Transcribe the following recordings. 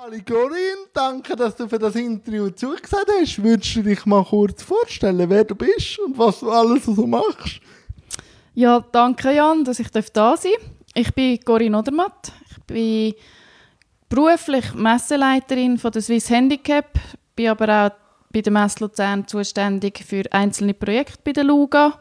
Hallo Corinne, danke, dass du für das Interview zugesagt hast. Würdest du dich mal kurz vorstellen, wer du bist und was du alles so machst? Ja, danke Jan, dass ich da sein darf. Ich bin Corinne Odermatt. Ich bin beruflich Messeleiterin von der Swiss Handicap, bin aber auch bei der Messe Luzern zuständig für einzelne Projekte bei der LUGA.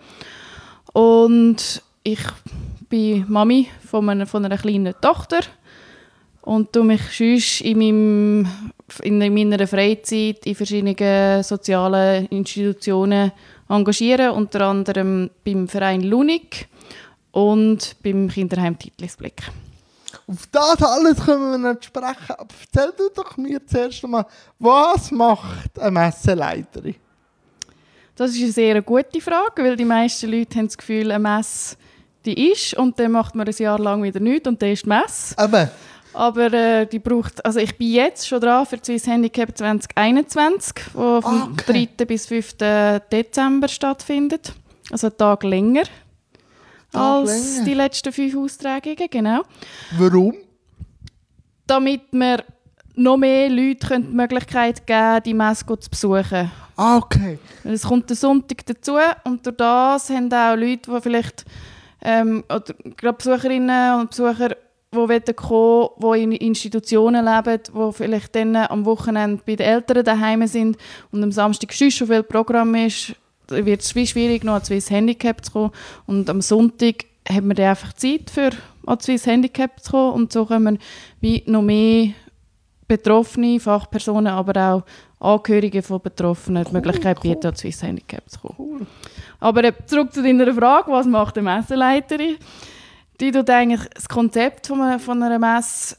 Und ich bin Mami von einer kleinen Tochter und tue mich sonst in meiner Freizeit in verschiedenen sozialen Institutionen engagieren, unter anderem beim Verein Lunik und beim Kinderheim Titlisblick. Auf das alles können wir noch sprechen, aber erzähl du doch mir zuerst einmal, was macht eine Messeleiterin? Das ist eine sehr gute Frage, weil die meisten Leute haben das Gefühl, eine Messe die ist und dann macht man ein Jahr lang wieder nichts und dann ist die Messe. Aber die braucht, also ich bin jetzt schon dran für die Swiss Handicap 2021, die vom 3. bis 5. Dezember stattfindet. Also einen Tag länger als die letzten 5 Austragungen, genau. Warum? Damit wir noch mehr Leuten die Möglichkeit geben, die Messe zu besuchen. Okay. Es kommt der Sonntag dazu und durch das haben auch Leute, die vielleicht, oder gerade Besucherinnen und Besucher, die kommen wollen, die in Institutionen leben, die vielleicht dann am Wochenende bei den Eltern daheim sind und am Samstag schon viel Programm ist, wird es schwierig, noch an Swiss Handicap zu kommen. Und am Sonntag haben wir dann einfach Zeit, für an Swiss Handicap zu kommen. Und so können wir wie noch mehr Betroffene, Fachpersonen, aber auch Angehörige von Betroffenen die Möglichkeit bieten, an Swiss Handicap zu kommen. Cool. Aber zurück zu deiner Frage, was macht eine Messeleiterin? Die tut eigentlich das Konzept von einer Messe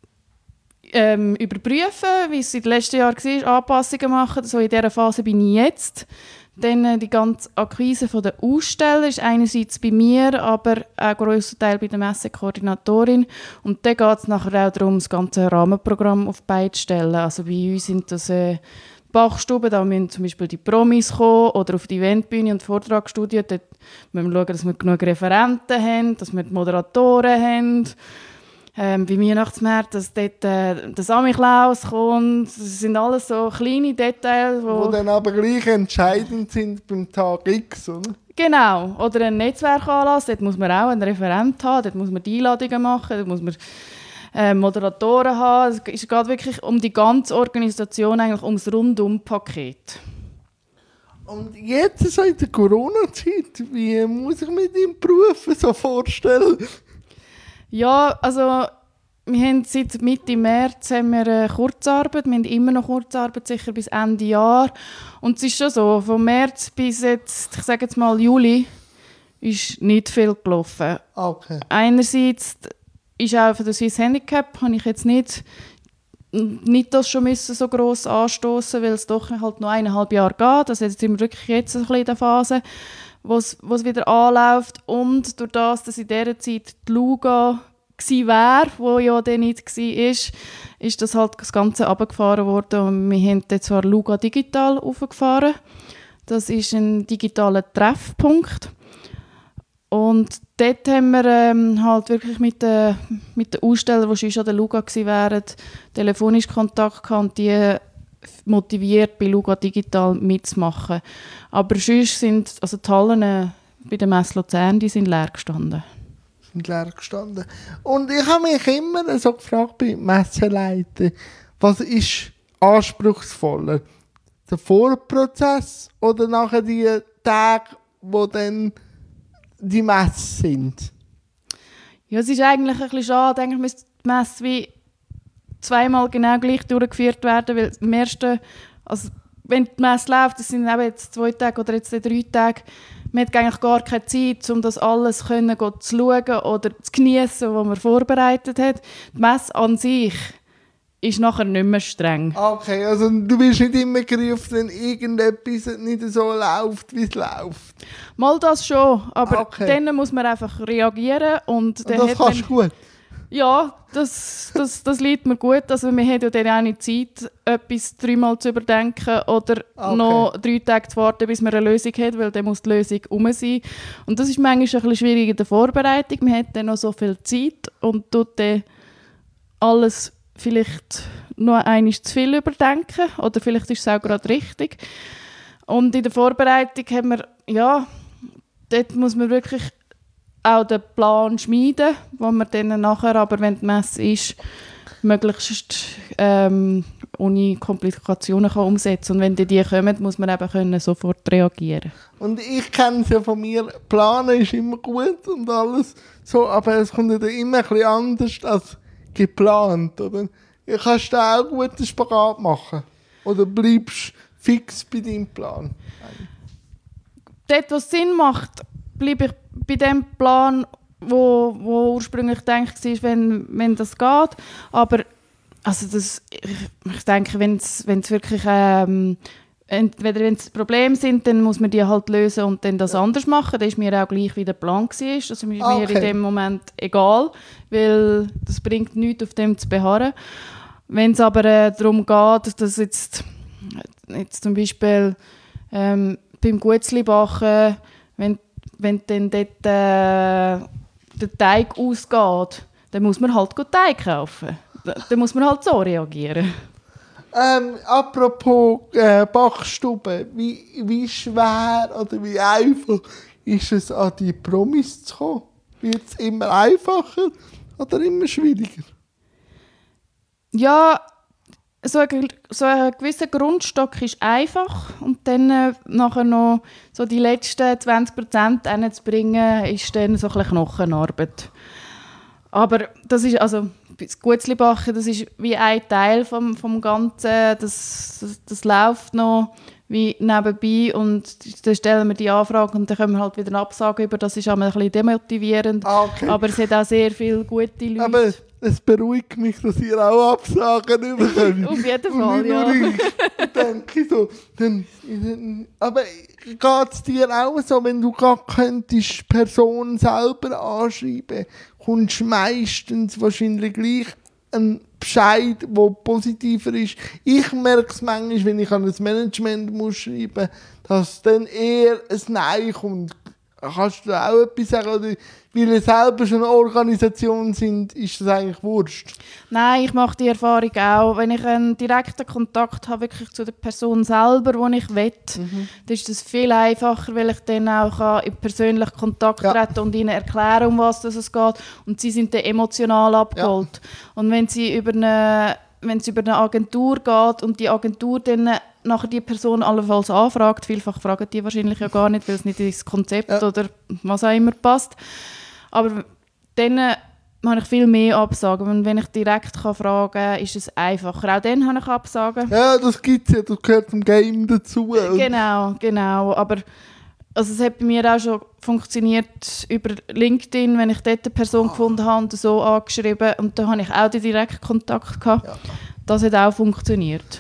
überprüfen, wie es in den letzten Jahren war, Anpassungen machen. So in dieser Phase bin ich jetzt. Dann die ganze Akquise der Aussteller ist einerseits bei mir, aber auch ein grosser Teil bei der Messekoordinatorin. Und dann geht es nachher auch darum, das ganze Rahmenprogramm auf die Beine zu stellen. Also bei uns sind das Bachstuben, da müssen zum Beispiel die Promis kommen oder auf die Eventbühne und Vortragsstudien. Dort müssen wir schauen, dass wir genug Referenten haben, dass wir die Moderatoren haben. Bei Weihnachtsmärkten, dass dort der Samichlaus kommt. Das sind alles so kleine Details. Die dann aber gleich entscheidend sind beim Tag X, oder? Genau. Oder ein Netzwerkanlass, dort muss man auch einen Referent haben, dort muss man die Einladungen machen, dort muss man Moderatoren haben. Es geht wirklich um die ganze Organisation, eigentlich ums Rundum-Paket. Und jetzt, so in der Corona-Zeit, wie muss ich mir deinen Beruf so vorstellen? Ja, also wir haben seit Mitte März haben wir Kurzarbeit. Wir haben immer noch Kurzarbeit, sicher bis Ende Jahr. Und es ist schon so, von März bis jetzt, ich sage jetzt mal Juli, ist nicht viel gelaufen. Okay. Einerseits ist auch für das Swiss Handicap, habe ich jetzt nicht das schon müssen so gross anstoßen, weil es doch halt noch 1,5 Jahre geht. Also jetzt sind wir wirklich jetzt ein bisschen in der Phase, wo es wieder anläuft. Und durch das, dass in dieser Zeit die LUGA war, wo ja dann nicht war, ist das halt das Ganze runtergefahren worden. Und wir haben jetzt zwar LUGA digital aufgefahren. Das ist ein digitaler Treffpunkt. Und dort haben wir halt wirklich mit den Ausstellern, die schon an der LUGA waren, telefonisch Kontakt gehabt und die motiviert, bei LUGA digital mitzumachen. Aber sonst sind also die Hallen bei der Messe Luzern, die sind leer gestanden. Und ich habe mich immer so gefragt bei Messeleitern, was ist anspruchsvoller? Der Vorprozess oder nachher die Tage, wo dann die Messe sind? Ja, es ist eigentlich ein bisschen schade. Eigentlich müsste die Messe wie zweimal genau gleich durchgeführt werden, weil im ersten, also wenn die Messe läuft, das sind eben jetzt 2 Tage oder jetzt 3 Tage, man hat eigentlich gar keine Zeit, um das alles zu schauen oder zu genießen, was man vorbereitet hat. Die Messe an sich ist nachher nicht mehr streng. Okay, also du bist nicht immer gerufen, wenn irgendetwas nicht so läuft, wie es läuft? Mal das schon, aber dann muss man einfach reagieren. Und das kannst du gut? Ja, das liegt mir gut. Also wir haben ja dann auch nicht Zeit, etwas 3-mal zu überdenken oder noch 3 Tage zu warten, bis man eine Lösung hat, weil dann muss die Lösung rum sein. Und das ist manchmal ein bisschen schwierig in der Vorbereitung. Man hat dann noch so viel Zeit und tut dann alles vielleicht noch einmal zu viel überdenken oder vielleicht ist es auch gerade richtig. Und in der Vorbereitung haben wir, ja, dort muss man wirklich auch den Plan schmieden, wo man dann nachher, aber wenn die Messe ist, möglichst ohne Komplikationen kann umsetzen. Und wenn die kommen, muss man eben können sofort reagieren. Und ich kenne es ja von mir, planen ist immer gut und alles so, aber es kommt ja dann immer ein bisschen anders als geplant, oder? Kannst du da auch gut einen Spagat machen? Oder bleibst fix bei deinem Plan? Dort, was Sinn macht, bleibe ich bei dem Plan, wo ursprünglich gedacht war, wenn das geht. Aber also ich denke, wenn es wirklich entweder wenn es Probleme sind, dann muss man die halt lösen und dann das anders machen. Das ist mir auch gleich, wie der Plan war. Das ist mir in dem Moment egal, weil das bringt nichts, auf dem zu beharren. Wenn es aber darum geht, dass jetzt zum Beispiel beim Guetzlibachen, wenn dann dort der Teig ausgeht, dann muss man halt Teig kaufen. Dann muss man halt so reagieren. Apropos Backstube, wie schwer oder wie einfach ist es, an die Promis zu kommen? Wird es immer einfacher oder immer schwieriger? Ja, so ein gewisser Grundstock ist einfach und dann nachher noch so die letzten 20% hinzubringen, ist dann so ein bisschen Knochenarbeit. Aber das ist, also das Guetzlibachen, das ist wie ein Teil vom Ganzen, das läuft noch wie nebenbei und dann stellen wir die Anfrage und dann können wir halt wieder eine Absage über, das ist auch ein bisschen demotivierend, Okay. Aber es hat auch sehr viele gute Leute. Aber es beruhigt mich, dass ihr auch Absagen bekommt. Auf jeden Fall, ja. Denke ich so. Aber geht es dir auch so, wenn du gar könntest die Person selber anschreiben, kommst du meistens wahrscheinlich gleich ein Bescheid, der positiver ist. Ich merke es manchmal, wenn ich an das Management muss schreiben muss, dass dann eher ein Nein kommt. Kannst du da auch etwas sagen? Oder weil ihr selber schon eine Organisation sind, ist das eigentlich wurscht? Nein, ich mache die Erfahrung auch. Wenn ich einen direkten Kontakt habe, wirklich zu der Person selber, die ich will, dann ist das viel einfacher, weil ich dann auch in persönlichen Kontakt treten und ihnen erklären, um was es geht. Und sie sind dann emotional abgeholt. Ja. Und wenn es über eine Agentur geht und die Agentur dann nachher die Person allenfalls anfragt, vielfach fragen die wahrscheinlich ja gar nicht, weil es nicht ins Konzept oder was auch immer passt. Aber dann habe ich viel mehr Absagen. Und wenn ich direkt fragen kann, ist es einfacher. Auch dann habe ich Absagen. Ja, das gibt es ja, das gehört zum Game dazu. Genau. Aber also es hat bei mir auch schon funktioniert über LinkedIn, wenn ich dort eine Person gefunden habe und so angeschrieben. Und da habe ich auch den direkten Kontakt gehabt. Ja. Das hat auch funktioniert.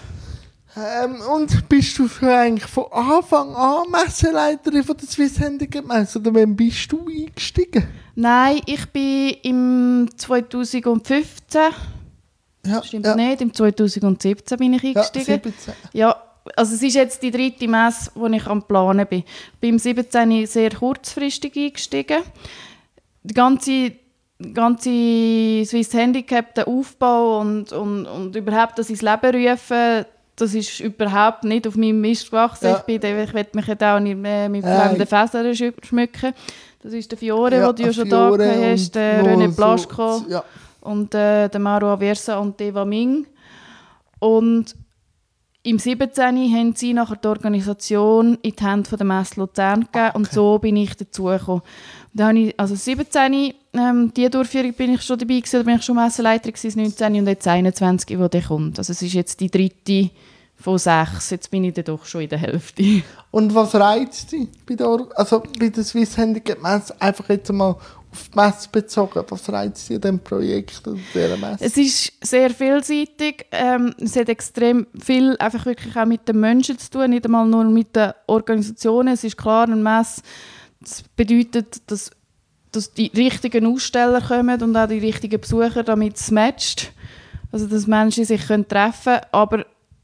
Und bist du eigentlich von Anfang an Messeleiterin von der Swiss Handicap Messe? Oder wann bist du eingestiegen? Nein, ich bin im 2015. Ja, stimmt nicht, im 2017 bin ich eingestiegen. Ja, also es ist jetzt die 3. Messe, wo ich am Planen bin. Ich bin im 17 sehr kurzfristig eingestiegen. Die ganze Swiss Handicap, der Aufbau und überhaupt das ins Leben rufen, das ist überhaupt nicht auf meinem Mist gewachsen. Ja. Ich will mich jetzt auch nicht mehr mit fremden Fässern schmücken. Das ist der Fiore, den du ja schon da hast, der René Blaschko und der Maro Aversa und Eva Ming. Und im 17. haben sie nachher die Organisation in die Hände der Messe Luzern gegeben und so bin ich dazugekommen. Da habe ich, also 17, die Durchführung bin ich schon dabei gewesen, da bin ich schon Messeleiterin gewesen, 19 und jetzt 21, die dann kommt. Also es ist jetzt die 3. von 6, jetzt bin ich dann doch schon in der Hälfte. Und was reizt dich bei der Swiss Handicap Messe, einfach jetzt mal auf die Messe bezogen, was reizt dich an diesem Projekt oder dieser Messe? Es ist sehr vielseitig, es hat extrem viel einfach wirklich auch mit den Menschen zu tun, nicht einmal nur mit den Organisationen. Es ist klar, eine Messe, das bedeutet, dass die richtigen Aussteller kommen und auch die richtigen Besucher, damit es matcht. Also, dass Menschen sich treffen können. Aber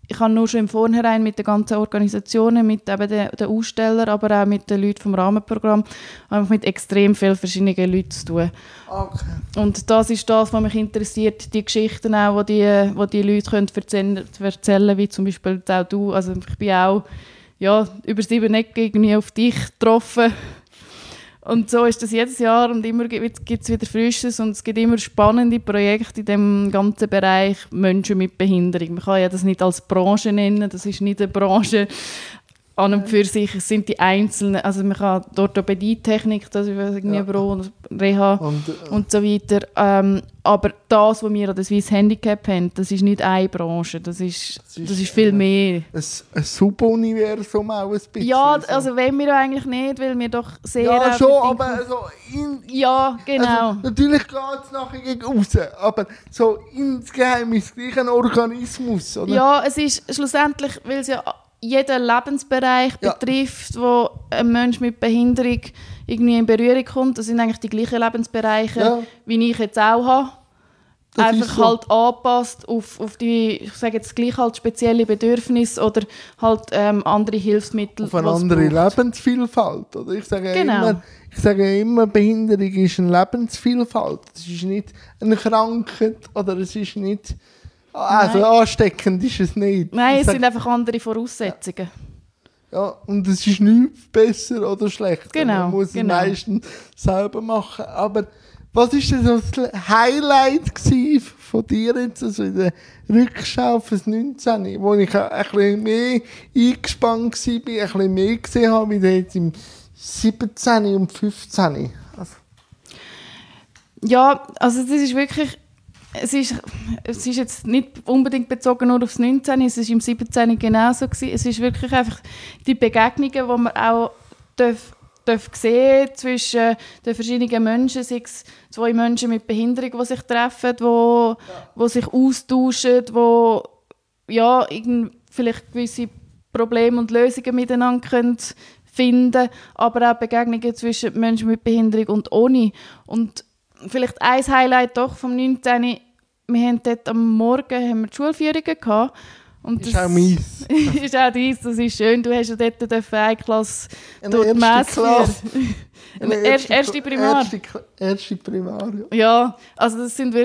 ich habe nur schon im Vornherein mit den ganzen Organisationen, mit eben den Ausstellern, aber auch mit den Leuten vom Rahmenprogramm, einfach mit extrem vielen verschiedenen Leuten zu tun. Okay. Und das ist das, was mich interessiert, die Geschichten auch, die Leute können erzählen, wie zum Beispiel auch du. Also ich bin auch über 7 Ecken irgendwie auf dich getroffen. Und so ist das jedes Jahr und immer gibt es wieder Frisches und es gibt immer spannende Projekte in dem ganzen Bereich Menschen mit Behinderung. Man kann ja das nicht als Branche nennen, das ist nicht eine Branche an und für sich, es sind die einzelnen, also man kann die Orthopädietechnik, das ist irgendwie Reha und so weiter. Aber das, was wir an der Swiss Handicap haben, das ist nicht eine Branche, das ist viel mehr. Ein Subuniversum auch ein bisschen. Ja, also wollen wir eigentlich nicht, weil wir doch sehr... Ja, schon, aber also ja, genau. Also, natürlich geht es nachher gegen raus, aber so insgeheim ist es gleich ein Organismus, oder? Ja, es ist schlussendlich, weil es ja jeden Lebensbereich betrifft, wo ein Mensch mit Behinderung irgendwie in Berührung kommt. Das sind eigentlich die gleichen Lebensbereiche, wie ich jetzt auch habe. Das einfach so. Halt angepasst auf die, ich sage jetzt gleich halt spezielle Bedürfnisse oder halt andere Hilfsmittel. Auf eine andere Lebensvielfalt. Oder? Ich sage immer, Behinderung ist eine Lebensvielfalt. Es ist nicht eine Krankheit oder es ist nicht... Also ansteckend ist es nicht. Nein, es sind einfach andere Voraussetzungen. Ja, und es ist nichts besser oder schlechter. Genau, man muss es meistens selber machen. Aber was war denn so das Highlight von dir jetzt, also in der Rückschau auf das 19, wo ich ein bisschen mehr eingespannt war, ein bisschen mehr gesehen habe, wie jetzt im 17 und 15? Ja, also das ist wirklich... Es ist jetzt nicht unbedingt bezogen nur aufs 19, es war im 17 genauso gewesen. Es ist wirklich einfach die Begegnungen, die man auch darf sehen zwischen den verschiedenen Menschen, sei es 2 Menschen mit Behinderung, die sich treffen, die sich austauschen, die vielleicht gewisse Probleme und Lösungen miteinander können finden, aber auch Begegnungen zwischen Menschen mit Behinderung und ohne. Und vielleicht ein Highlight doch vom 19. Wir haben dort am Morgen die Schulführungen gehabt. Und das ist auch meins. Ist auch deins, das ist schön. Du hast ja dort eine Klasse durch die Messe führen. Erste Primar. Erste Primar, ja. Also das sind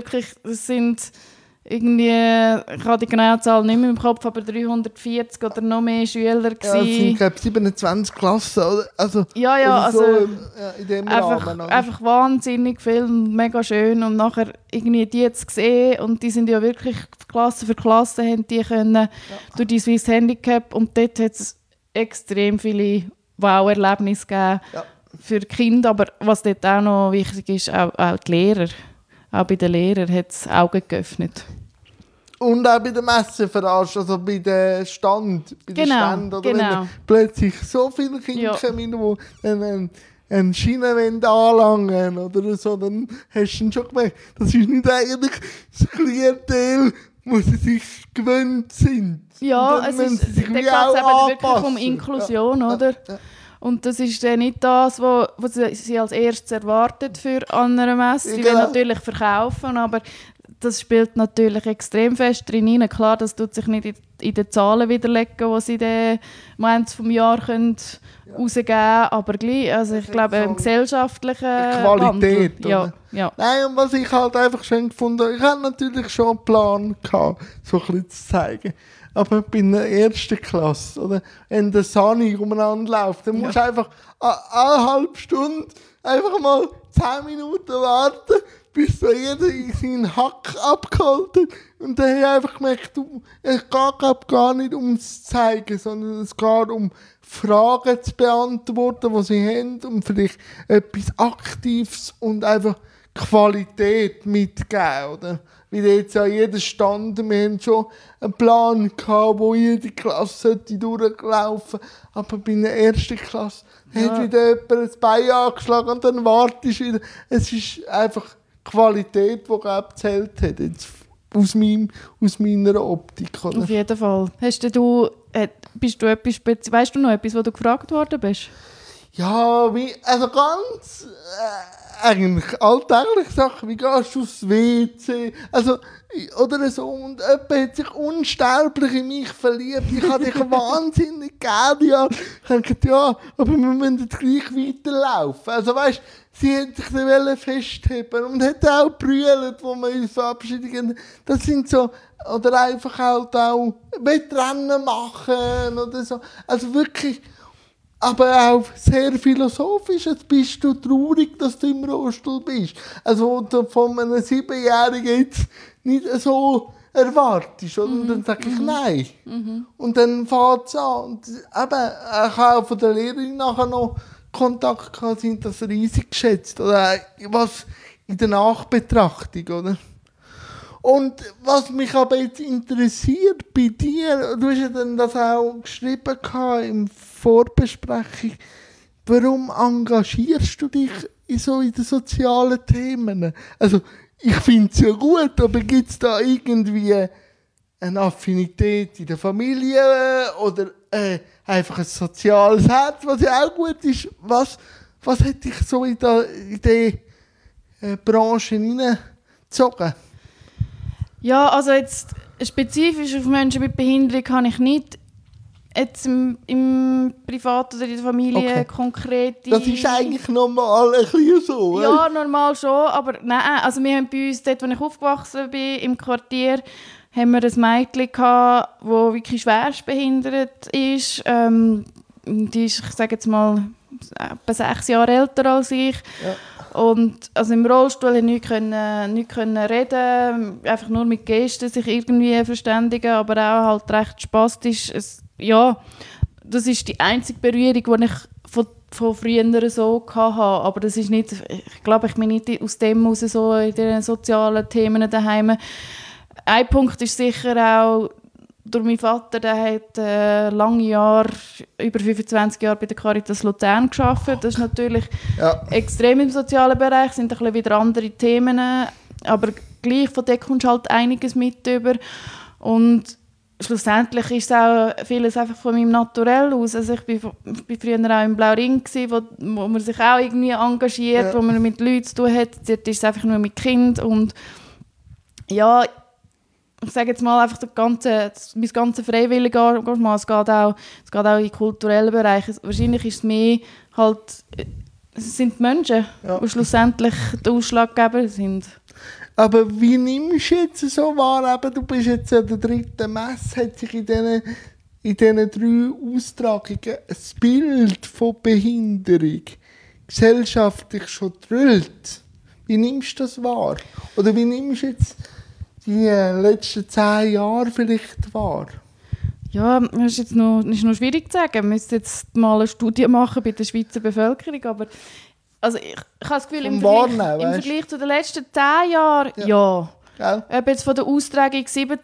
irgendwie, ich habe die genaue Zahl nicht mehr im Kopf, aber 340 oder noch mehr Schüler gewesen. Ja, es sind, glaube ich, 27 Klassen, oder? Also, also so in dem Rahmen. Einfach wahnsinnig viel und mega schön. Und nachher irgendwie die zu sehen, und die sind ja wirklich Klasse für Klasse, haben die können durch die Swiss Handicap, und dort hat es extrem viele Wow-Erlebnisse gegeben für die Kinder, aber was dort auch noch wichtig ist, auch die Lehrer. Auch bei den Lehrern hat es Augen geöffnet. Und auch bei der Messeveranstaltung, also bei den Ständen, oder wenn plötzlich so viele Kinder kommen, die eine Schiene anlangen oder so, dann hast du schon gemerkt, das ist nicht eigentlich das Klientel, wo sie sich gewöhnt sind. Ja, da geht es eben wirklich um Inklusion, oder? Ja. Und das ist dann nicht das, was sie als erstes erwartet für andere Messe. Sie will natürlich verkaufen, aber das spielt natürlich extrem fest drin. Klar, das tut sich nicht in den Zahlen widerlegen, die sie dann am Ende des Jahres rausgeben können. Aber gleich, also ich glaube, im gesellschaftlichen Qualität. Ja. Nein, und was ich halt einfach schön gefunden habe, ich hatte natürlich schon einen Plan gehabt, so ein bisschen zu zeigen. Aber bei einer ersten Klasse, oder wenn der Sani umeinander läuft, dann musst du einfach eine halbe Stunde einfach mal 10 Minuten warten, bis so jeder seinen Hack abgeholt hat. Und dann habe ich einfach gemerkt, es geht gar nicht ums Zeigen, sondern es geht um Fragen zu beantworten, die sie haben, und vielleicht etwas Aktives und einfach Qualität mitgeben, oder? Wie jetzt an jedem Stand, wir haben schon einen Plan gehabt, wo jede Klasse durchlaufen sollte. Aber bei der ersten Klasse hat wieder jemand ein Bein angeschlagen und dann wartest du wieder. Es ist einfach Qualität, die gezählt hat, jetzt aus meiner Optik. Oder? Auf jeden Fall. Weißt du noch etwas, wo du gefragt worden bist? Ja, also ganz eigentlich alltägliche Sachen, wie gehst du aufs WC, also, oder so, und jemand hat sich unsterblich in mich verliebt, ich habe dich wahnsinnig gerne, ja. Ich habe gedacht, ja, aber wir müssen jetzt gleich weiterlaufen, also weißt, sie hat sich dann festheben und hat auch brüllt, wo wir uns verabschieden, das sind so, oder einfach halt auch Wettrennen machen, oder so, also wirklich, aber auch sehr philosophisch. Jetzt bist du traurig, dass du im Rollstuhl bist. Also, wo du von einem 7-Jährigen jetzt nicht so erwartest. Oder? Und dann sage ich nein. Und dann fängt es an. Und eben, ich habe auch von der Lehrerin nachher noch Kontakt gehabt, sind das riesig geschätzt. Oder was in der Nachbetrachtung, oder? Und was mich aber jetzt interessiert bei dir, du hast ja dann das auch geschrieben im Vorbesprechung, warum engagierst du dich in den sozialen Themen? Also ich finde es ja gut, aber gibt es da irgendwie eine Affinität in der Familie oder einfach ein soziales Herz, was ja auch gut ist? Was hat dich so in die Branche hineingezogen? Ja, also jetzt spezifisch auf Menschen mit Behinderung kann ich nicht jetzt im Privat oder in der Familie konkrete... Das ist eigentlich normal ein bisschen so, ja, normal schon, aber nein, also wir haben bei uns, dort wo ich aufgewachsen bin, im Quartier, haben wir ein Mädchen gehabt, das wirklich schwerst behindert ist. Die ist, ich sage jetzt mal, etwa 6 Jahre älter als ich. Ja. Und also im Rollstuhl nicht können reden, einfach nur mit Gesten sich irgendwie verständigen, aber auch halt recht spastisch. Ja, das ist die einzige Berührung, die ich von früher so hatte. Aber das ist nicht, ich glaube, ich bin nicht aus dem heraus so in den sozialen Themen daheim. Ein Punkt ist sicher auch, durch meinen Vater, der hat lange Jahre, über 25 Jahre bei der Caritas Luzern gearbeitet. Das ist natürlich extrem im sozialen Bereich, sind ein bisschen wieder andere Themen, aber gleich von dort kommst du halt einiges mit über. Und schlussendlich ist es auch vieles einfach von meinem Naturell aus. Also ich war früher auch im Blauring, wo man sich auch irgendwie engagiert, wo man mit Leuten zu tun hat. Dort ist es einfach nur mit Kind und ja, ich sage jetzt mal einfach mein ganzes freiwillige Engagement, es geht auch in kulturellen Bereichen. Wahrscheinlich ist es mehr halt, es sind die Menschen, die schlussendlich der Ausschlaggeber sind. Aber wie nimmst du jetzt so wahr, eben, du bist jetzt an der 3. Messe, hat sich in diesen 3 Austragungen ein Bild von Behinderung gesellschaftlich schon drüllt. Wie nimmst du das wahr? Oder wie nimmst du jetzt die letzten 10 Jahre vielleicht wahr? Ja, das ist noch schwierig zu sagen. Wir müssen jetzt mal eine Studie machen bei der Schweizer Bevölkerung, aber also ich habe das Gefühl, im Vergleich zu den letzten 10 Jahren, ja. Ob jetzt von der Austragung 17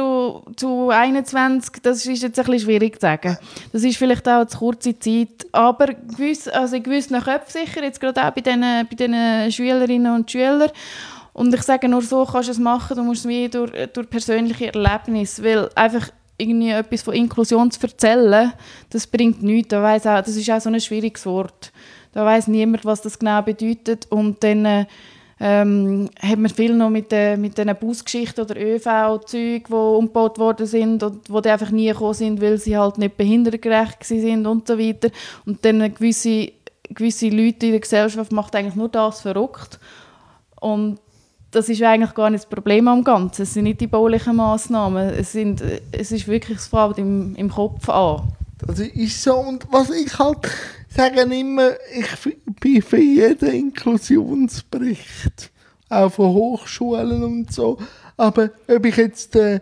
zu 21, das ist jetzt ein bisschen schwierig zu sagen. Das ist vielleicht auch eine zu kurze Zeit, aber in gewissen Köpfen sicher, jetzt gerade auch bei diesen Schülerinnen und Schülern. Und ich sage nur so, kannst du es machen, du musst es wie durch persönliche Erlebnisse, weil einfach irgendwie etwas von Inklusion zu erzählen, das bringt nichts. Das ist auch so ein schwieriges Wort. Da weiss niemand, was das genau bedeutet. Und dann hat man viel noch mit diesen Busgeschichten oder ÖV-Zügen, die umgebaut worden sind und die einfach nie gekommen sind, weil sie halt nicht behindertengerecht sind und so weiter. Und dann gewisse Leute in der Gesellschaft macht eigentlich nur das verrückt. Und das ist eigentlich gar nicht das Problem am Ganzen. Es sind nicht die baulichen Massnahmen. Es ist wirklich das Fällt im Kopf an. Das ist so. Und was ich halt sage immer, ich bin für jeden Inklusionsbericht, auch von Hochschulen und so. Aber ob ich jetzt den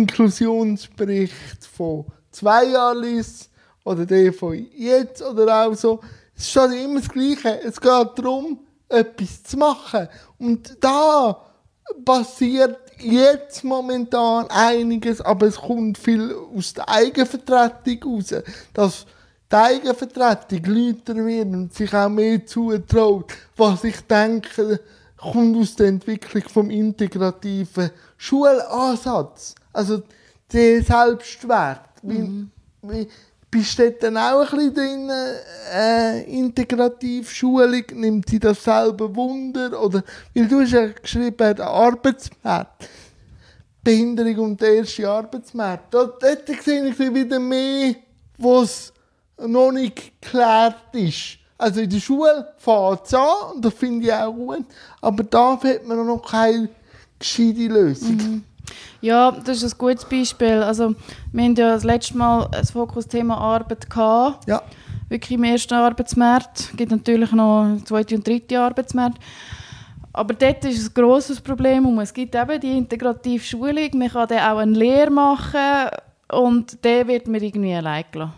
Inklusionsbericht von 2 Jahren lese oder den von jetzt oder auch so, es ist schon immer das Gleiche. Es geht darum, etwas zu machen. Und da passiert jetzt momentan einiges, aber es kommt viel aus der Eigenvertretung raus. Dass die Eigenvertretung lauter wird und sich auch mehr zutraut. Was ich denke, kommt aus der Entwicklung vom integrativen Schulansatz. Also der Selbstwert. Wie bist du dort dann auch ein bisschen drin, Integrativschulung, nimmt sie das selber Wunder? Oder, weil du hast ja geschrieben, der Arbeitsmarkt, Behinderung und der erste Arbeitsmarkt. Dort sehe ich wieder mehr, was noch nicht geklärt ist. Also in der Schule fängt es an, und das finde ich auch gut, aber da hat man noch keine gescheite Lösung. Mhm. Ja, das ist ein gutes Beispiel. Also, wir hatten ja das letzte Mal ein Fokusthema Arbeit gehabt. Ja. Wirklich im ersten Arbeitsmarkt. Es gibt natürlich noch einen zweiten und dritten Arbeitsmarkt. Aber dort ist ein grosses Problem. Und es gibt eben die integrative Schulung. Man kann dann auch eine Lehre machen und der wird mir irgendwie allein gelassen.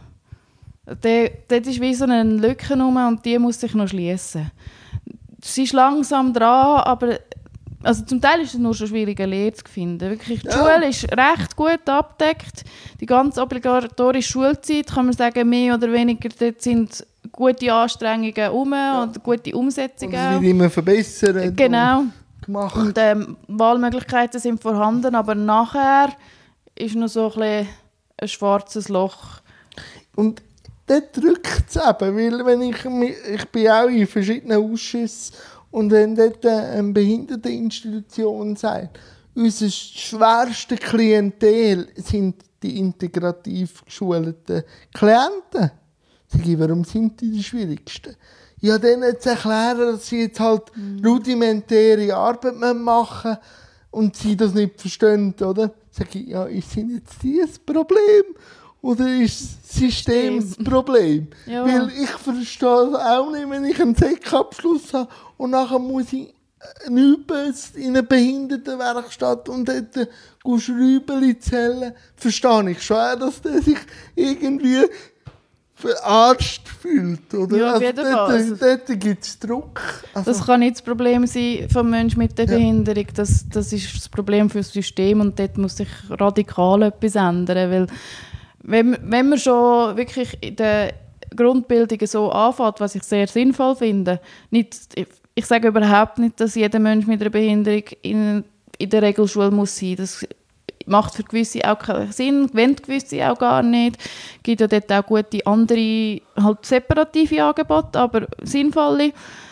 Dort ist wie so eine Lücke rum und die muss sich noch schließen. Sie ist langsam dran, aber also zum Teil ist es nur schon schwierig, eine Lehre zu finden. Wirklich, die Schule ist recht gut abgedeckt. Die ganze obligatorische Schulzeit, kann man sagen, mehr oder weniger, dort sind gute Anstrengungen und gute Umsetzungen. Und es wird immer verbessert. Genau. Gemacht. Und Wahlmöglichkeiten sind vorhanden, aber nachher ist noch so ein schwarzes Loch. Und dort drückt es eben, weil wenn ich bin auch in verschiedenen Ausschüssen und wenn dort eine Behinderteninstitution sagt, unser schwerste Klientel sind die integrativ geschulten Klienten. Sag ich, warum sind die schwierigsten? Ja, denen zu erklären, dass sie jetzt halt rudimentäre Arbeit machen müssen und sie das nicht verstehen, oder? Sag ich, ja, sind jetzt die das Problem? Oder ist das System das Problem? Ja. Weil ich verstehe es auch nicht, wenn ich einen Sek-Abschluss habe und nachher muss ich nichts in einer Behindertenwerkstatt und dort Schrübeli zählen. Verstehe ich schon, dass der sich irgendwie verarscht fühlt. Oder? Ja, auf jeden Fall. Dort gibt es Druck. Also, Das kann nicht das Problem sein vom Menschen mit der Behinderung. Das ist das Problem für das System und dort muss sich radikal etwas ändern. Weil wenn man schon wirklich in der Grundbildung so anfängt, was ich sehr sinnvoll finde, ich sage überhaupt nicht, dass jeder Mensch mit einer Behinderung in der Regelschule muss sein. Das macht für gewisse auch keinen Sinn, wenn gewisse auch gar nicht. Es gibt ja dort auch gute andere, halt separative Angebote, aber sinnvolle.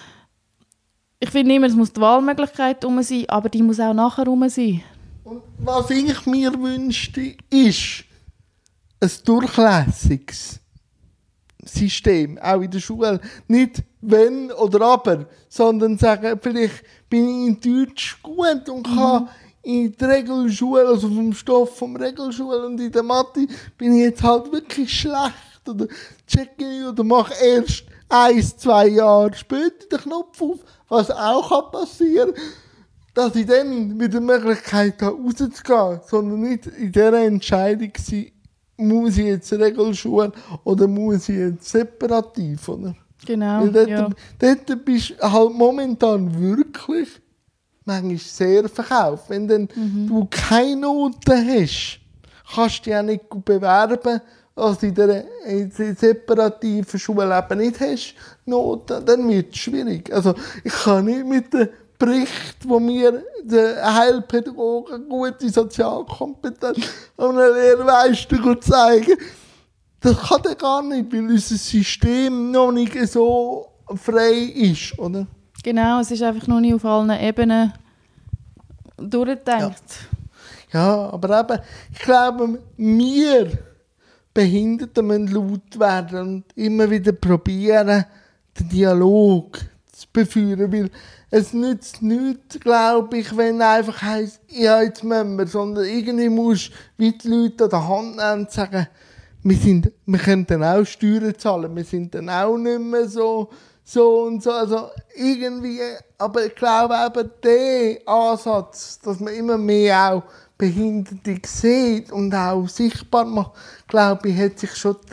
Ich finde immer, es muss die Wahlmöglichkeit rum sein, aber die muss auch nachher rum sein. Und was ich mir wünschte, ist ein durchlässiges System, auch in der Schule. Nicht wenn oder aber, sondern sagen, vielleicht bin ich in Deutsch gut und kann in der Regelschule, also vom Stoff vom Regelschule und in der Mathe, bin ich jetzt halt wirklich schlecht oder checke ich oder mache erst 1-2 Jahre später den Knopf auf, was auch passieren kann, dass ich dann mit der Möglichkeit habe, rauszugehen, sondern nicht in dieser Entscheidung sein, muss ich jetzt Regelschule oder muss ich jetzt separativ, oder? Genau, Weil dort bist du halt momentan wirklich manchmal sehr verkauft. Wenn dann du keine Noten hast, kannst du dich auch nicht gut bewerben, als du in der separativen Schule eben nicht hast, Noten, dann wird es schwierig. Also ich kann nicht mit dem Bericht, wo mir der Heilpädagoge gute Sozialkompetenz an einer Lehrmeister zeigen, das kann er gar nicht, weil unser System noch nicht so frei ist, oder? Genau, es ist einfach noch nicht auf allen Ebenen durchgedacht. Ja, aber eben, ich glaube, wir Behinderten müssen laut werden und immer wieder probieren, den Dialog zu beführen, weil es nützt nichts, glaube ich, wenn einfach heisst, ja, jetzt müssen wir, sondern irgendwie musst du wie die Leute an der Hand nehmen und sagen, wir können dann auch Steuern zahlen, wir sind dann auch nicht mehr so und so. Also irgendwie, aber ich glaube eben, der Ansatz, dass man immer mehr auch Behinderte sieht und auch sichtbar macht, glaube ich, hat sich schon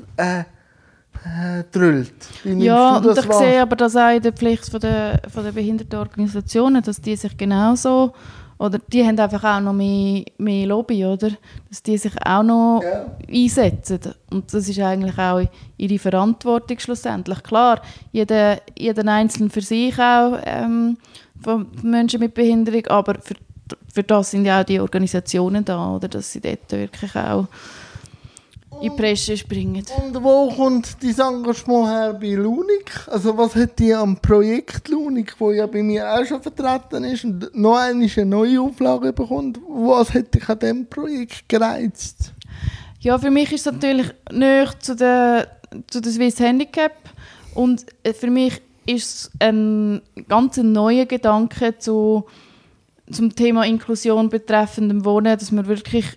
gedrüllt. Ja, und ich sehe aber das auch in der Pflicht von der Behindertenorganisationen, dass die sich genauso, oder die haben einfach auch noch mehr Lobby, oder? Dass die sich auch noch einsetzen. Und das ist eigentlich auch ihre Verantwortung schlussendlich. Klar, jeder Einzelne für sich auch von Menschen mit Behinderung, aber für das sind ja auch die Organisationen da, oder? Dass sie dort wirklich auch in die Presse springen. Und wo kommt dein Engagement her bei Lunik? Also was hat die am Projekt Lunik, wo ja bei mir auch schon vertreten ist und noch eine neue Auflage bekommt? Was hat dich an diesem Projekt gereizt? Ja, für mich ist es natürlich näher zu der Swiss Handicap und für mich ist es ein ganz neuer Gedanke zum Thema Inklusion betreffend Wohnen, dass man wirklich,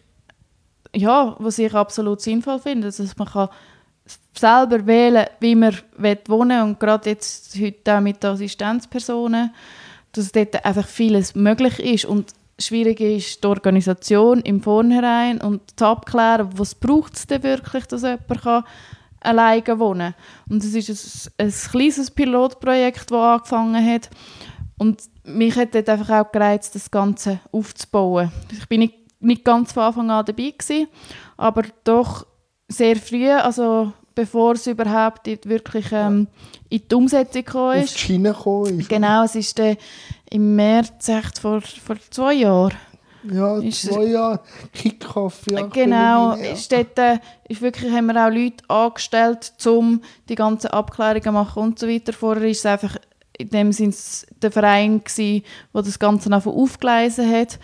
ja, was ich absolut sinnvoll finde, dass man kann selber wählen, wie man wohnen will und gerade jetzt heute auch mit Assistenzpersonen, dass dort einfach vieles möglich ist und schwierig ist die Organisation im Vornherein und zu abklären, was braucht es denn wirklich, dass jemand alleine wohnen kann. Und es ist ein kleines Pilotprojekt, das angefangen hat und mich hat dort einfach auch gereizt, das Ganze aufzubauen. Ich bin nicht ganz von Anfang an dabei gewesen, aber doch sehr früh, also bevor es überhaupt wirklich in die Umsetzung gekommen ist. Auf die Schiene gekommen ist. Genau, es ist im März, echt vor 2 Jahren. Ja, 2 Jahre Kick-Off. Ja, genau, ist wirklich, haben wir auch Leute angestellt, um die ganzen Abklärungen zu machen und so weiter. Vorher war es einfach in dem Sinne der Verein, der das Ganze einfach aufgeleisen hat.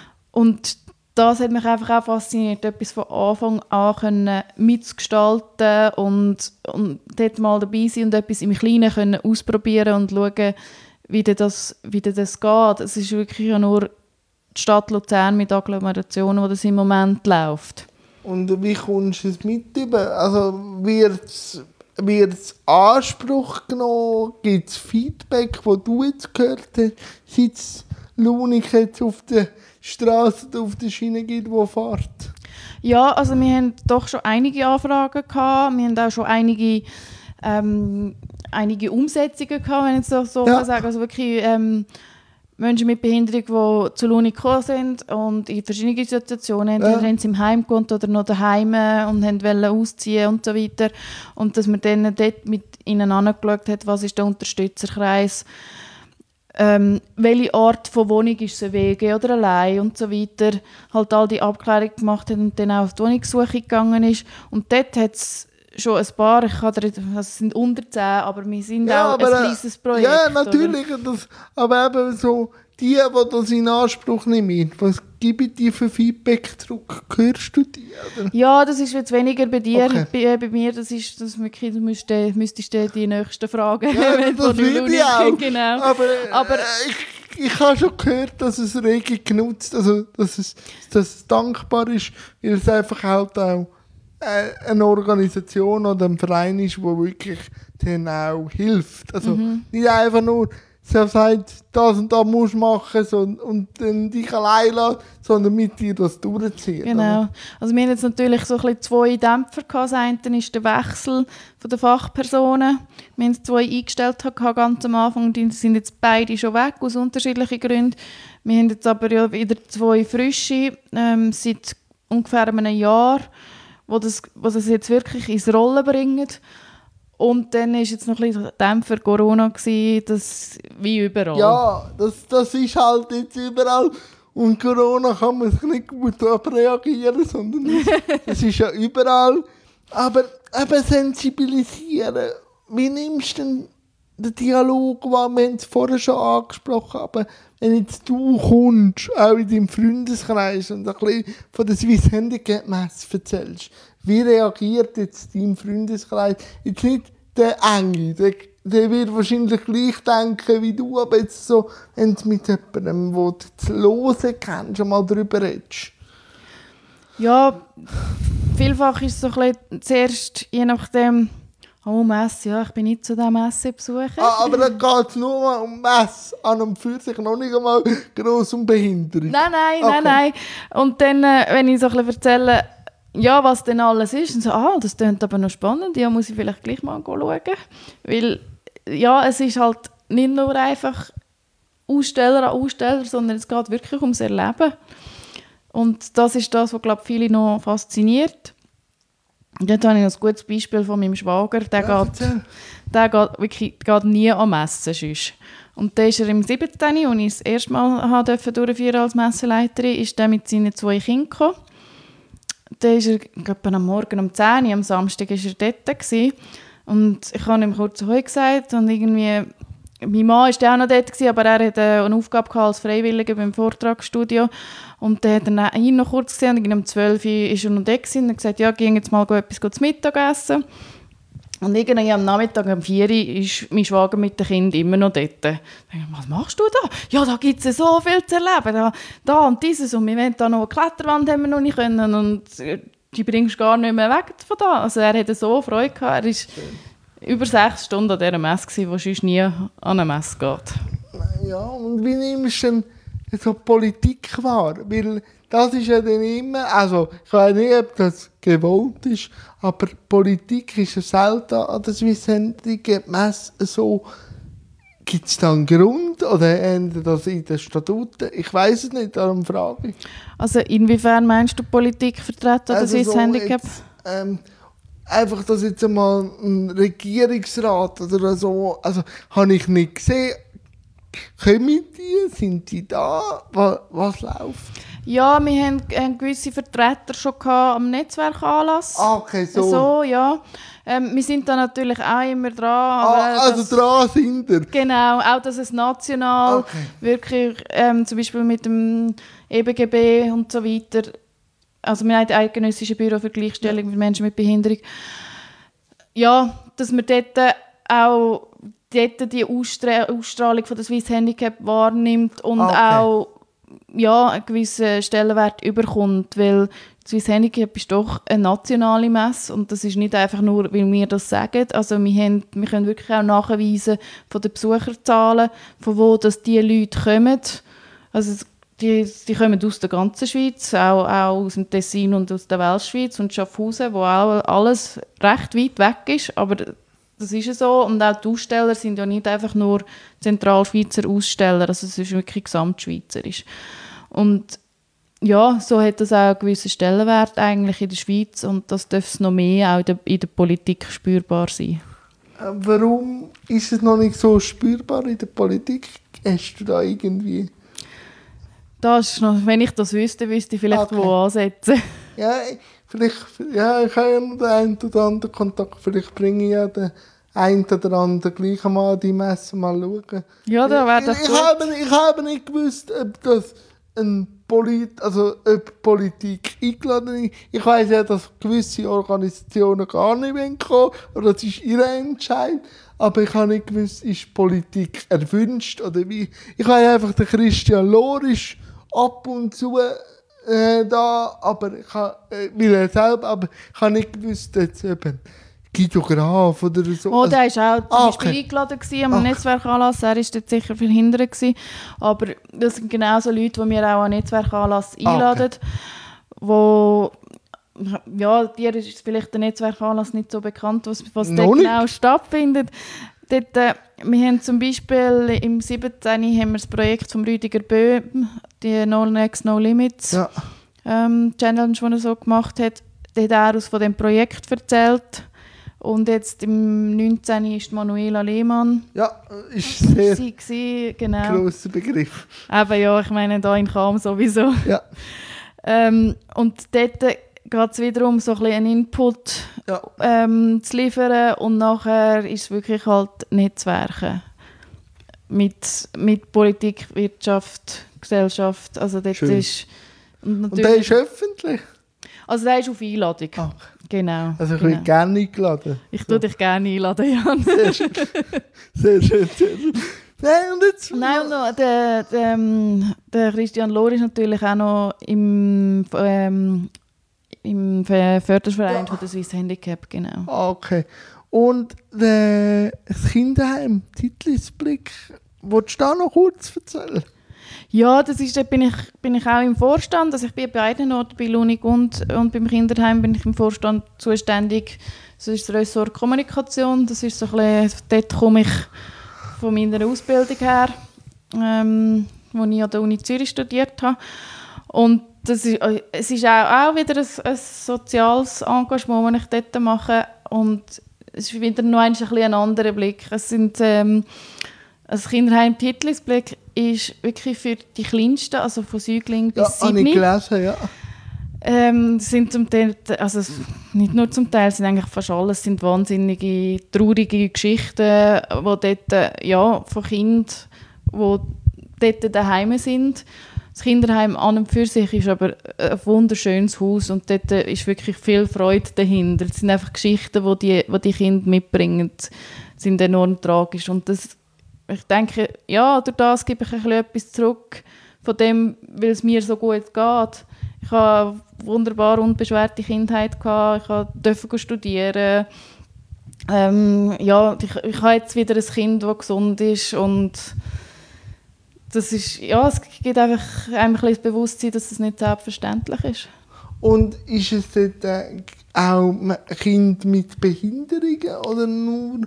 Und das hat mich einfach auch fasziniert, etwas von Anfang an mitzugestalten und dort mal dabei sein und etwas im Kleinen können ausprobieren und schauen, wie das geht. Es ist wirklich ja nur die Stadt Luzern mit Agglomerationen, wo das im Moment läuft. Und wie kommst du es mit über? Also wird es Anspruch genommen? Gibt es Feedback, das du jetzt gehört hast, seit es Lunik jetzt auf der Straße oder auf der Schiene gibt, die fährt? Ja, also wir haben doch schon einige Anfragen gehabt. Wir haben auch schon einige Umsetzungen gehabt, wenn ich es so kann sagen. Also wirklich Menschen mit Behinderung, die zu Lunik gekommen sind und in verschiedenen Situationen haben sie im Heim gewohnt oder noch daheim und wollten ausziehen und so weiter. Und dass man dann dort mit ihnen angeschaut hat, was ist der Unterstützerkreis, welche Art von Wohnung ist es, eine WG oder allein und so weiter. Halt all die Abklärungen gemacht hat und dann auch auf die Wohnungssuche gegangen ist. Und dort hat es schon ein paar, es sind unter 10, aber wir sind auch ein kleines Projekt. Ja, natürlich. Aber eben so, die das in Anspruch nehmen, was gebe ich dir für Feedback zurück? Hörst du die? Oder? Ja, das ist jetzt weniger bei dir. Okay. Bei mir, das wirklich, du müsstest die nächsten Fragen ja, das will ich auch. Genau. Aber ich habe schon gehört, dass es rege genutzt, also dass es dankbar ist, weil es einfach halt auch eine Organisation oder ein Verein ist, der wirklich denen auch hilft. Also nicht einfach nur so sagt, das und das musst du machen und dann dich allein lassen, sondern mit dir das durchziehen. Genau. Oder? Also wir haben jetzt natürlich so ein bisschen 2 Dämpfer gehabt. Das eine ist der Wechsel von der Fachpersonen. Wir haben 2 eingestellt ganz am Anfang und die sind jetzt beide schon weg aus unterschiedlichen Gründen. Wir haben jetzt aber ja wieder 2 frische seit ungefähr einem Jahr, wo das jetzt wirklich ins Rollen bringen. Und dann war jetzt noch ein bisschen Dämpfer Corona, das wie überall. Ja, das ist halt jetzt überall. Und Corona kann man sich nicht gut abreagieren, sondern das ist ja überall. Aber eben sensibilisieren. Wie nimmst du denn den Dialog wahr? Wir haben es vorher schon angesprochen, aber wenn jetzt du kommst, auch in deinem Freundeskreis und ein bisschen von der Swiss Handicap Messe erzählst, wie reagiert jetzt dein Freundeskreis? Jetzt nicht der Enge, der wird wahrscheinlich gleich denken wie du, aber jetzt so, wenn du mit jemandem, den du zu hören kennst, schon mal darüber redest. Ja, vielfach ist es so ein bisschen zuerst, je nachdem, Messe, ja, ich bin nicht zu dieser Messebesucher. Aber dann geht es nur um Messe, an und für sich noch nicht einmal gross um Behinderung. Nein. Und dann, wenn ich so ein bisschen erzähle, ja, was denn alles ist, und so, das klingt aber noch spannend, ja, muss ich vielleicht gleich mal schauen. Weil, ja, es ist halt nicht nur einfach Aussteller an Aussteller, sondern es geht wirklich ums Erleben. Und das ist das, was, glaube ich, viele noch fasziniert. Und jetzt habe ich noch ein gutes Beispiel von meinem Schwager, der geht nie an Messen. Sonst. Und dann ist er im 17., als ich das erste Mal durchführen als Messeleiterin, ist er mit seinen 2 Kindern gekommen. dann war er etwa am Morgen um 10 Uhr, am Samstag war er dort gewesen. Und ich habe ihm kurz «Hoi» gesagt und irgendwie, mein Mann war auch noch dort gewesen, aber er hatte eine Aufgabe gehabt als Freiwilliger beim Vortragsstudio. Und dann hat er ihn noch kurz gesehen und um 12 Uhr war er noch dort gewesen und hat gesagt, ja, gehen jetzt mal etwas zu Mittag essen. Und irgendwie am Nachmittag um 4 Uhr ist mein Schwager mit dem Kind immer noch dort. Ich dachte, was machst du da? Ja, da gibt es so viel zu erleben. Da und dieses. Und wir wollen da noch eine Kletterwand haben wir noch nicht können. Und die bringst du gar nicht mehr weg von da. Also er hatte so Freude gehabt. Er war über 6 Stunden an dieser Messe gewesen, wo sonst nie an eine Messe geht. Ja, und wie nimmst du denn so Politik wahr? Weil das ist ja dann immer, also ich weiß nicht, ob das gewollt ist, aber Politik ist ja selten an der Swiss Handicap Messe so. Gibt es da einen Grund oder ändert das in den Statuten? Ich weiß es nicht, darum frage ich. Also inwiefern meinst du Politik vertreten an der Swiss Handicap? Jetzt, einfach, dass jetzt einmal ein Regierungsrat oder so, also habe ich nicht gesehen. Kommen die? Sind die da? Was läuft? Ja, wir haben gewisse Vertreter schon am Netzwerkanlass. Okay, so. So, ja. Wir sind da natürlich auch immer dran. Also dran sind wir. Genau, auch dass es national wirklich, zum Beispiel mit dem EBGB und so weiter, also wir haben das Eidgenössische Büro für Gleichstellung mit Menschen mit Behinderung, ja, dass man dort auch die Ausstrahlung von der Swiss Handicap wahrnimmt und auch ja, einen gewissen Stellenwert überkommt, weil die Swiss Handicap ist doch eine nationale Messe und das ist nicht einfach nur, weil wir das sagen. Also wir können wirklich auch nachweisen von den Besucherzahlen, von wo dass die Leute kommen. Also die kommen aus der ganzen Schweiz, auch aus dem Tessin und aus der Weltschweiz und Schaffhausen, wo auch alles recht weit weg ist, aber das ist ja so. Und auch die Aussteller sind ja nicht einfach nur Zentralschweizer Aussteller, also es ist wirklich gesamtschweizerisch. Und ja, so hat das auch einen gewissen Stellenwert eigentlich in der Schweiz und das darf es noch mehr auch in der Politik spürbar sein. Warum ist es noch nicht so spürbar in der Politik? Hast du da irgendwie... Das ist noch, wenn ich das wüsste ich vielleicht wo ansetzen. Ja, vielleicht, ja, ich habe ja noch den einen oder anderen Kontakt. Vielleicht bringe ich ja den einen oder anderen gleich mal an die Messe mal schauen. Ja, da wäre das gut. Ich habe nicht gewusst, ob das ob Politik eingeladen ist. Ich weiss ja, dass gewisse Organisationen gar nicht kommen oder das ist ihr Entscheid. Aber ich habe nicht gewusst, ist Politik erwünscht oder wie. Ich habe einfach den Christian Lorisch ab und zu da, aber ich habe nicht gewusst, jetzt eben Guido Graf oder so. Oh, der war auch zum Beispiel eingeladen am Netzwerkanlass. Er war dort sicher verhindert gewesen. Aber das sind genau so Leute, die wir auch an Netzwerkanlass einladen. Wo, ja, dir ist vielleicht der Netzwerkanlass nicht so bekannt, was dort genau stattfindet. Dort, wir haben zum Beispiel im 17. haben wir das Projekt von Rüdiger Böhm, die No Next No Limits Challenge, die er so gemacht hat. Der hat auch von diesem Projekt erzählt. Und jetzt im 19. ist Manuela Lehmann. Ja, ist sehr genau. grosser Begriff. Aber ja, ich meine, da in Cham sowieso. Ja. Und dort geht es wieder um so ein bisschen einen Input zu liefern und nachher ist es wirklich halt Netzwerke mit Politik, Wirtschaft, Gesellschaft. Also dort ist und der ist öffentlich? Also der ist auf Einladung. Ach. Genau. Also ich bin gerne eingeladen. Ich tue dich gerne einladen, Jan. Sehr schön. Sehr schön. Nein, und jetzt? Nein, und noch, der Christian Lohr ist natürlich auch noch im Förderverein von der Swiss Handicap, genau. Okay. Und das Kinderheim, Titlisblick, willst du da noch kurz erzählen? Ja, da bin ich auch im Vorstand. Also ich bin bei beiden Orten, bei Lunig und beim Kinderheim bin ich im Vorstand zuständig. Das ist das Ressort Kommunikation. Das ist so ein bisschen, dort komme ich von meiner Ausbildung her, wo ich an der Uni Zürich studiert habe. Und es ist auch wieder ein soziales Engagement, das ich dort mache. Und es ist wieder noch ein anderer Blick. Es sind das Kinderheim Titlisblick ist wirklich für die Kleinsten, also von Säugling bis 7. Ja, habe ich gelesen, ja. Sind zum Teil, also nicht nur zum Teil, sind eigentlich fast alles sind wahnsinnige, traurige Geschichten, wo dort, von Kindern, die dort daheim sind. Das Kinderheim an und für sich ist aber ein wunderschönes Haus und dort ist wirklich viel Freude dahinter. Es sind einfach Geschichten, die Kinder mitbringen, sind enorm tragisch. Und das, ich denke, ja, durch das gebe ich ein bisschen etwas zurück, von dem, weil es mir so gut geht. Ich hatte eine wunderbar unbeschwerte Kindheit gehabt. Ich durfte studieren. Ich habe jetzt wieder ein Kind, das gesund ist. Und das ist, es gibt einfach ein bisschen das Bewusstsein, dass es nicht selbstverständlich ist. Und ist es dort auch Kinder mit Behinderungen oder nur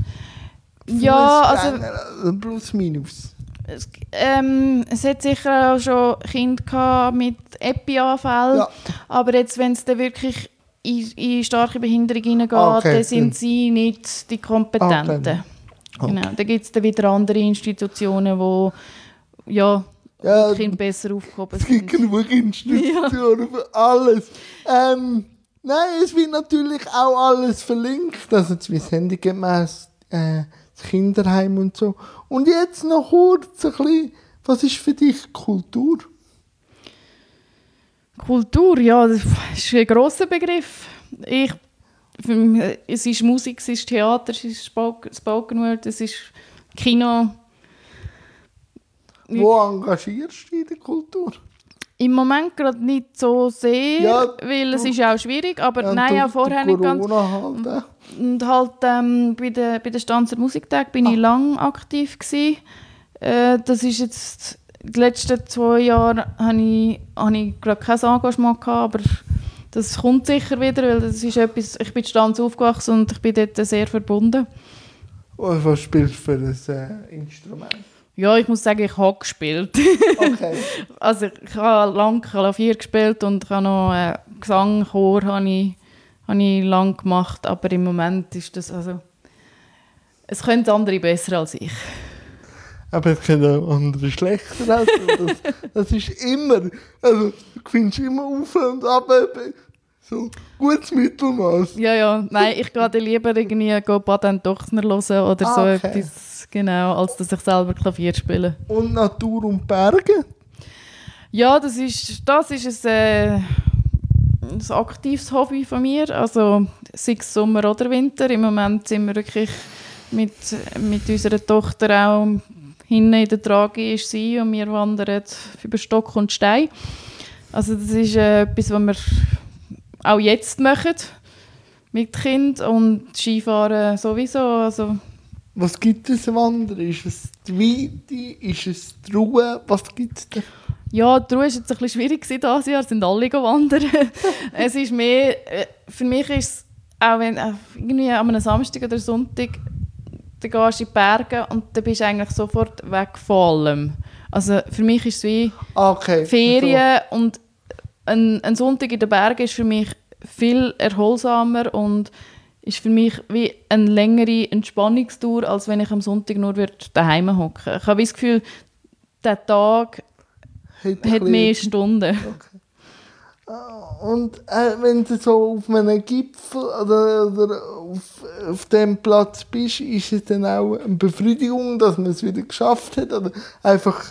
Fußgänger? Plus, minus? Es hat sicher auch schon Kinder gehabt mit Epi-Anfällen, aber jetzt, wenn es dann wirklich in starke Behinderung hineingeht, dann sind sie nicht die Kompetenten. Okay. Genau. Dann gibt es dann wieder andere Institutionen, wo die Kinder besser aufgehoben sind. Es gibt genug Institutionen für alles. Nein, es wird natürlich auch alles verlinkt, also das handygemäß das Kinderheim und so. Und jetzt noch kurz ein bisschen, was ist für dich Kultur? Kultur, ja, das ist ein grosser Begriff. Es ist Musik, es ist Theater, es ist Spoken Word, es ist Kino. Wo engagierst du dich in der Kultur? Im Moment gerade nicht so sehr, weil es ist auch schwierig, aber auch vorher nicht ganz. Halt, Und halt bei den Stanzer Musiktag bin ich lang aktiv gewesen. Das ist jetzt, die letzten 2 Jahre habe ich gerade kein Engagement gehabt, aber das kommt sicher wieder, weil das ist etwas, ich bin in Stanz aufgewachsen und ich bin dort sehr verbunden. Und was spielst du für ein Instrument? Ja, ich muss sagen, ich habe gespielt. Okay. Also ich habe lange Klavier gespielt und ich habe noch Gesang, Chor habe ich lange gemacht, aber im Moment ist das, also es können andere besser als ich. Aber es können auch andere schlechter als du. Das ist immer, also du findest immer auf und ab, so gutes Mittelmaß. Ja, nein, ich gehe dann lieber irgendwie Baden Dochsner hören oder so etwas, genau, als dass ich selber Klavier spiele. Und Natur und Berge? Ja, das ist ein aktives Hobby von mir, also sei es Sommer oder Winter. Im Moment sind wir wirklich mit unserer Tochter auch hinten in der Trage ist sie und wir wandern über Stock und Stein. Also das ist etwas, was wir auch jetzt machen mit Kind und Skifahren sowieso. Also was gibt es Wandern? Ist es die Weite? Ist es die Ruhe? Was gibt es da? Ja, die Ruhe war jetzt ein bisschen schwierig dieses Jahr, sind alle wandern. Es ist mehr, für mich ist es, auch wenn irgendwie an einem Samstag oder Sonntag, dann gehst du in die Berge und dann bist du eigentlich sofort weg von allem. Also für mich ist es wie Ferien so. Und ein Sonntag in den Bergen ist für mich viel erholsamer und ist für mich wie eine längere Entspannungstour, als wenn ich am Sonntag nur daheim hocke. Ich habe das Gefühl, der Tag hat mehr Stunden. Okay. Und wenn du so auf einem Gipfel oder auf dem Platz bist, ist es dann auch eine Befriedigung, dass man es wieder geschafft hat? Oder einfach,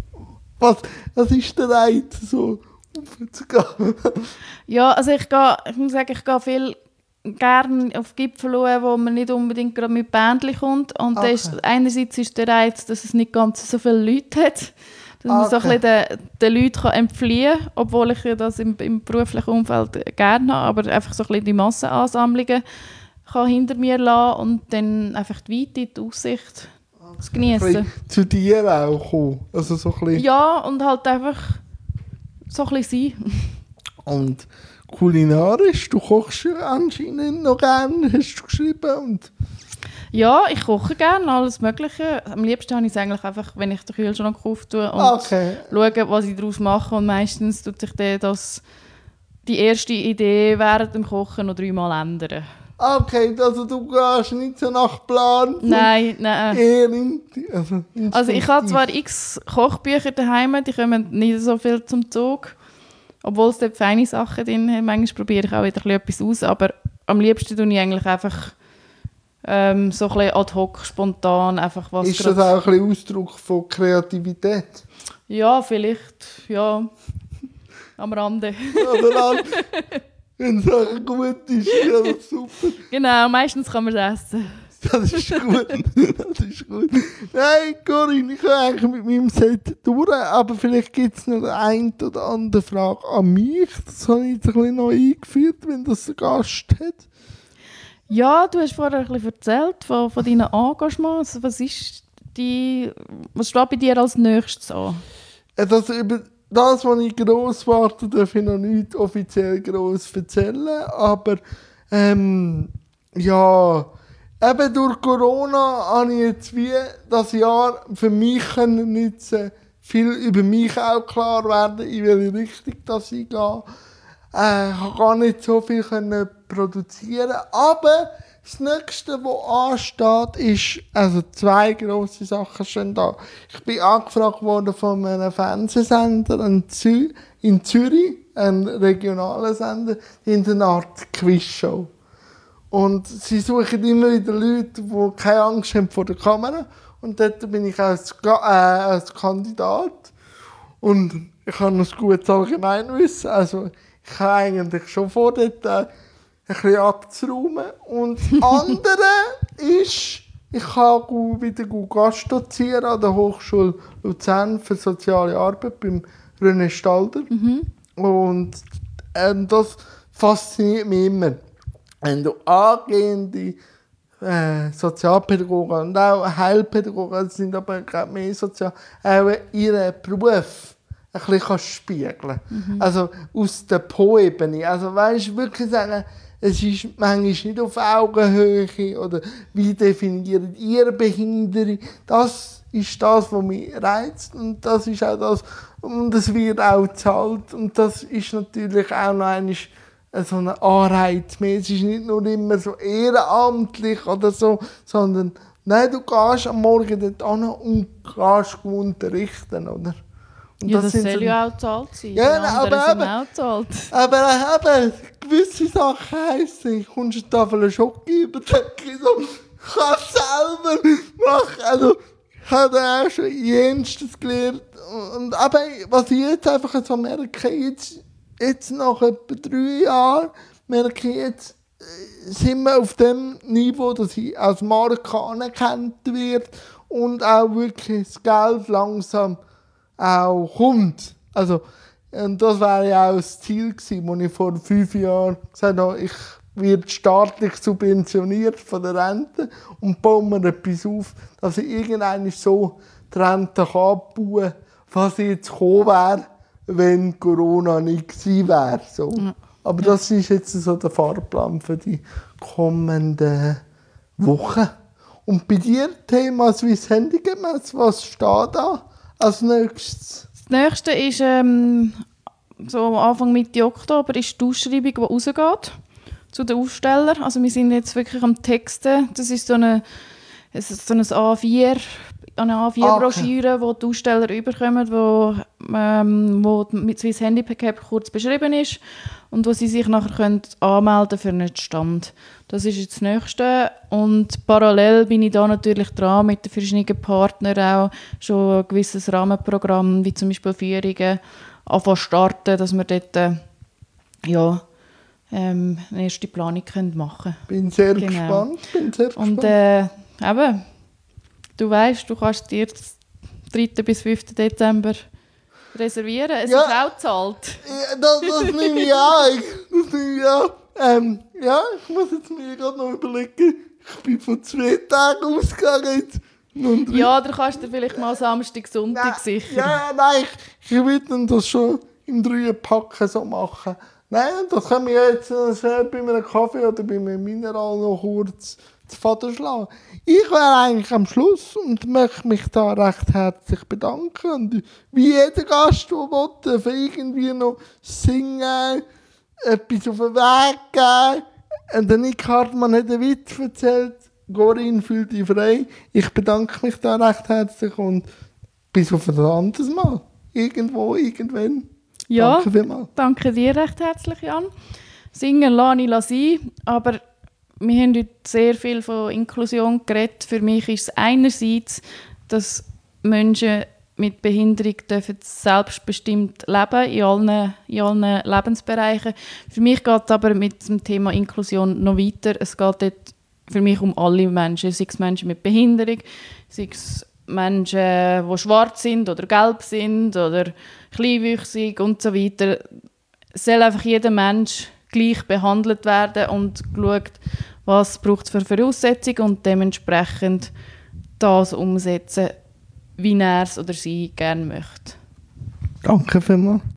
was ist der Reiz, so aufzugehen? Ja, also ich muss sagen, ich gehe viel gerne auf Gipfel schauen, wo man nicht unbedingt gerade mit Bändchen kommt. Und einerseits ist der Reiz, dass es nicht ganz so viele Leute hat. Dass man so ein bisschen den Leuten entfliehen kann, obwohl ich das im beruflichen Umfeld gerne habe, aber einfach so ein bisschen die Massenansammlungen kann hinter mir lassen und dann einfach die Weite, die Aussicht zu genießen. Zu dir auch kommen? Also so ein bisschen. Ja, und halt einfach so ein bisschen sein. Und kulinarisch, du kochst ja anscheinend noch gerne, hast du geschrieben. Und ja, ich koche gerne, alles Mögliche. Am liebsten habe ich es eigentlich einfach, wenn ich den Kühlschrank auftue und schaue, was ich daraus mache. Und meistens tut sich die erste Idee während dem Kochen noch 3-mal ändern. Okay, also du gehst nicht so nach Plan? Nein. Also ich habe zwar x Kochbücher daheim, die kommen nicht so viel zum Zug. Obwohl es dort feine Sachen drin hat. Manchmal probiere ich auch wieder etwas aus, aber am liebsten tue ich eigentlich einfach so ein bisschen ad hoc, spontan. Einfach, was ist das auch ein bisschen Ausdruck von Kreativität? Ja, vielleicht, ja. Am Rande. Oder wenn es auch gut ist, ja, super. Genau, meistens kann man es essen. Das ist gut. Das ist gut. Nein, Corinne, ich bin eigentlich mit meinem Set durch, aber vielleicht gibt es noch eine oder andere Frage an mich. Das habe ich jetzt ein bisschen noch eingeführt, wenn das ein Gast hat. Ja, du hast vorher ein bisschen erzählt von deinen Engagements. Was steht bei dir als nächstes an? Das, über das, was ich gross warte, darf ich noch nicht offiziell gross erzählen, aber ja, eben durch Corona habe ich jetzt wie das Jahr für mich nutzen, viel über mich auch klar werden, in welche Richtung das ich gehe. Ich konnte gar nicht so viel produzieren, aber das Nächste, was ansteht, ist, also 2 grosse Sachen stehen da. Ich bin angefragt worden von einem Fernsehsender in Zürich, einem regionalen Sender, die haben eine Art Quizshow. Und sie suchen immer wieder Leute, die keine Angst haben vor der Kamera. Und dort bin ich als Kandidat. Und ich habe ein gutes Allgemeinwissen. Also ich habe eigentlich schon vor, dort ein bisschen abzuräumen. Und das andere ist, ich kann wieder Gast dozieren an der Hochschule Luzern für soziale Arbeit beim René Stalder. Und das fasziniert mich immer. Wenn du angehende Sozialpädagogen und auch Heilpädagogen, das sind aber gerade mehr sozial, auch ihren Beruf ein bisschen spiegeln. Also aus der Po-Ebene. Also weißt du, wirklich sagen, es ist manchmal nicht auf Augenhöhe oder wie definiert ihre Behinderung. Das ist das, was mich reizt und das ist auch das, und es wird auch gezahlt und das ist natürlich auch noch einmal so ein Anreiz mehr. Es ist nicht nur immer so ehrenamtlich oder so, sondern nein, du gehst am Morgen dort hin und gehst unterrichten, oder? Und Ja, das soll so, ja auch gezahlt sein. Ja, die anderen sind auch gezahlt. aber eben, gewisse Sachen heissen, kommst du eine Tafel Schoki über, denke ich so, ich kann es selber machen. Also, ich habe auch schon jenstes gelernt. Und aber was ich jetzt einfach so merke, jetzt nach etwa 3 Jahren, merke ich jetzt, sind wir auf dem Niveau, dass ich als Marke anerkannt wird und auch wirklich das Geld langsam auch kommt. Also, und das wäre ja auch das Ziel gewesen, als ich vor 5 Jahren gesagt habe, ich werde staatlich subventioniert von der Rente und baue mir etwas auf, dass ich irgendwann so die Rente abbauen kann, was jetzt gekommen wäre, wenn Corona nicht gewesen wäre. So. Ja. Aber das ist jetzt so der Fahrplan für die kommenden Wochen. Und bei dir, Thema Swiss Handicap, was steht da als nächstes? Das nächste ist so Anfang Mitte Oktober ist die Ausschreibung, die rausgeht zu den Ausstellern. Also wir sind jetzt wirklich am Texten. Das ist so eine A4 A4-Broschüre, die die Aussteller überkommen, wo mit Swiss Handicap kurz beschrieben ist und wo sie sich nachher anmelden können für einen Stand. Das ist jetzt das Nächste. Und parallel bin ich da natürlich dran, mit den verschiedenen Partnern auch schon ein gewisses Rahmenprogramm, wie zum Beispiel Führungen, anfangen starten, dass wir dort eine erste Planung machen können. Bin sehr gespannt. Und eben, du weißt, du kannst dir 3. bis 5. Dezember reservieren. Es ist auch gezahlt. Ja, das nehme ich an. Ich muss jetzt mir gerade noch überlegen. Ich bin von 2 Tagen ausgegangen. Ja, du kannst dir vielleicht mal Samstag, Sonntag sichern. Ja, nein, ich würde das schon im 3-Packen so machen. Nein, das können wir jetzt bei einem Kaffee oder bei einem Mineral noch kurz zu Vater schlagen. Ich wäre eigentlich am Schluss und möchte mich da recht herzlich bedanken. Und wie jeder Gast, der will, für irgendwie noch singen, etwas auf den Weg geben. Und der Nick Hartmann hat einen Witz erzählt. Corinne, fühl dich frei. Ich bedanke mich da recht herzlich und bis auf ein anderes Mal. Irgendwo, irgendwann. Ja, Danke vielmals. danke dir recht herzlich, Jan. Singen lasse ich sein, aber wir haben heute sehr viel von Inklusion geredet. Für mich ist es einerseits, dass Menschen mit Behinderung dürfen selbstbestimmt leben in allen Lebensbereichen. Für mich geht es aber mit dem Thema Inklusion noch weiter. Es geht dort für mich um alle Menschen, sei es Menschen mit Behinderung, sei es Menschen, die schwarz sind oder gelb sind oder kleinwüchsig und so weiter. Es soll einfach jeder Mensch gleich behandelt werden und geschaut, was braucht es für Voraussetzungen und dementsprechend das umsetzen, wie er es oder sie gerne möchte. Danke vielmals.